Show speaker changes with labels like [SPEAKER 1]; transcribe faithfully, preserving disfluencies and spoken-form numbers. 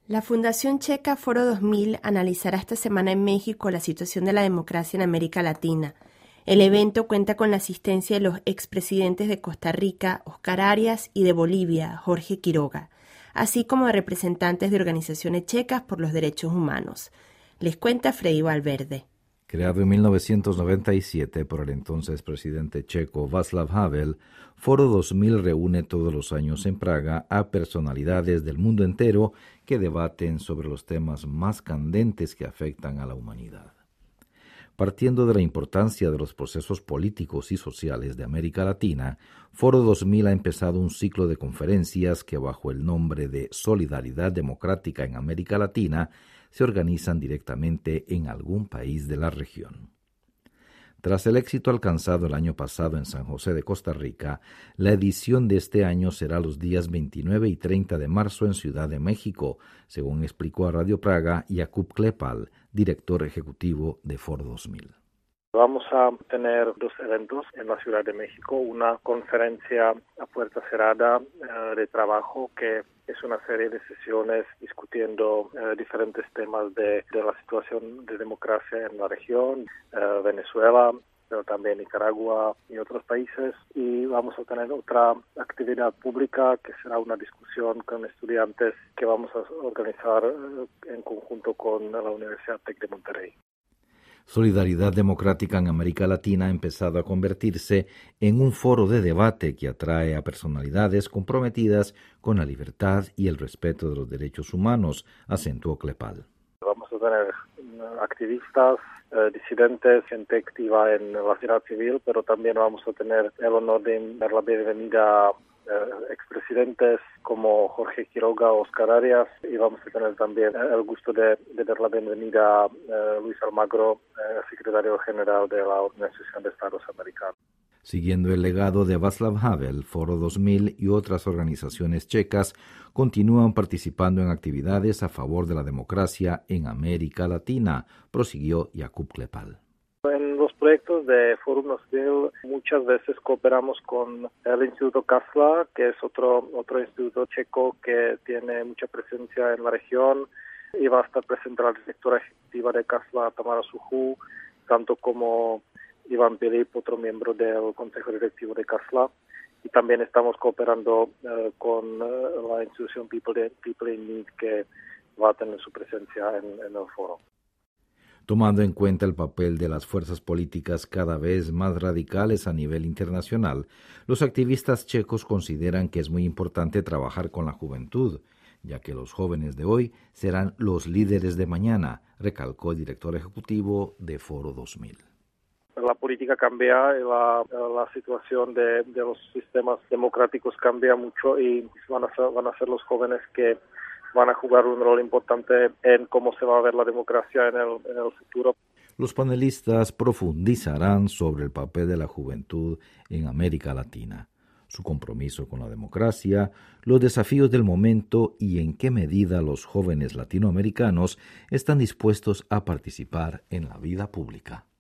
[SPEAKER 1] La Fundación Checa Foro dos mil analizará esta semana en México la situación de la democracia en América Latina. El evento cuenta con la asistencia de los expresidentes de Costa Rica, Óscar Arias, y de Bolivia, Jorge Quiroga, así como de representantes de organizaciones checas por los derechos humanos. Les cuenta Freddy Valverde.
[SPEAKER 2] Creado en mil novecientos noventa y siete por el entonces presidente checo Václav Havel, Foro dos mil reúne todos los años en Praga a personalidades del mundo entero que debaten sobre los temas más candentes que afectan a la humanidad. Partiendo de la importancia de los procesos políticos y sociales de América Latina, Foro dos mil ha empezado un ciclo de conferencias que, bajo el nombre de Solidaridad Democrática en América Latina, se organizan directamente en algún país de la región. Tras el éxito alcanzado el año pasado en San José de Costa Rica, la edición de este año será los días veintinueve y treinta de marzo en Ciudad de México, según explicó a Radio Praga Jakub Klepal, director ejecutivo de Foro dos mil.
[SPEAKER 3] Vamos a tener dos eventos en la Ciudad de México, una conferencia a puerta cerrada eh, de trabajo que es una serie de sesiones discutiendo eh, diferentes temas de, de la situación de democracia en la región, eh, Venezuela, pero también Nicaragua y otros países. Y vamos a tener otra actividad pública que será una discusión con estudiantes que vamos a organizar eh, en conjunto con la Universidad Tec de Monterrey.
[SPEAKER 2] Solidaridad Democrática en América Latina ha empezado a convertirse en un foro de debate que atrae a personalidades comprometidas con la libertad y el respeto de los derechos humanos, acentuó Klepal.
[SPEAKER 3] Vamos a tener activistas, eh, disidentes, gente activa en la sociedad civil, pero también vamos a tener el honor de dar la bienvenida a eh, expresidentes como Jorge Quiroga o Óscar Arias, y vamos a tener también el gusto de, de dar la bienvenida a eh, Luis Almagro, eh, secretario general de la Organización de Estados Americanos.
[SPEAKER 2] Siguiendo el legado de Václav Havel, Foro dos mil y otras organizaciones checas continúan participando en actividades a favor de la democracia en América Latina, prosiguió Jakub Klepal.
[SPEAKER 3] En los proyectos de Fórum dos mil muchas veces cooperamos con el Instituto Kásla, que es otro, otro instituto checo que tiene mucha presencia en la región, y va a estar presente la directora ejecutiva de Kásla, Tamara Suju, tanto como Iván Pilip, otro miembro del Consejo Directivo de Kásla, y también estamos cooperando uh, con uh, la institución People, People in Need, que va a tener su presencia en, en el foro.
[SPEAKER 2] Tomando en cuenta el papel de las fuerzas políticas cada vez más radicales a nivel internacional, los activistas checos consideran que es muy importante trabajar con la juventud, ya que los jóvenes de hoy serán los líderes de mañana, recalcó el director ejecutivo de Foro dos mil.
[SPEAKER 3] La política cambia, la, la situación de, de los sistemas democráticos cambia mucho, y van a ser, van a ser los jóvenes que van a jugar un rol importante en cómo se va a ver la democracia en el, en el futuro.
[SPEAKER 2] Los panelistas profundizarán sobre el papel de la juventud en América Latina, su compromiso con la democracia, los desafíos del momento y en qué medida los jóvenes latinoamericanos están dispuestos a participar en la vida pública.